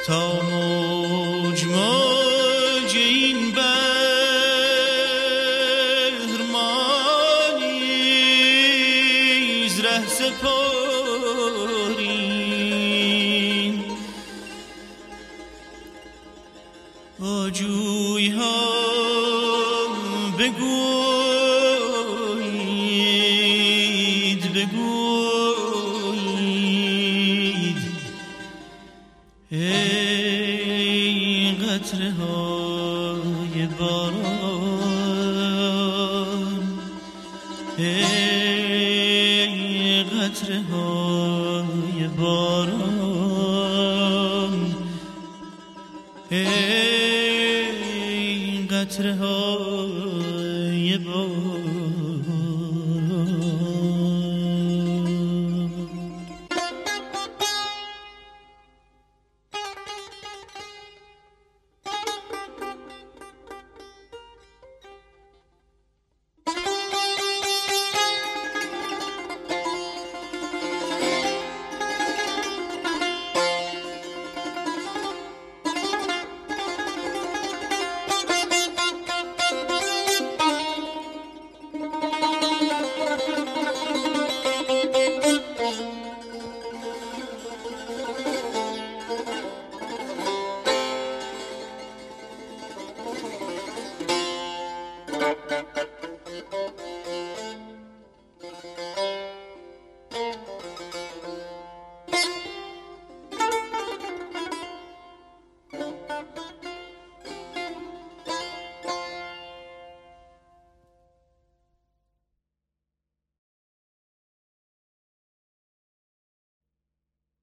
تا موج موج این بحر ما نیز ره سپاریم با جوی ها بگویید ای قطره های باران ای قطره های باران ای قطره های باران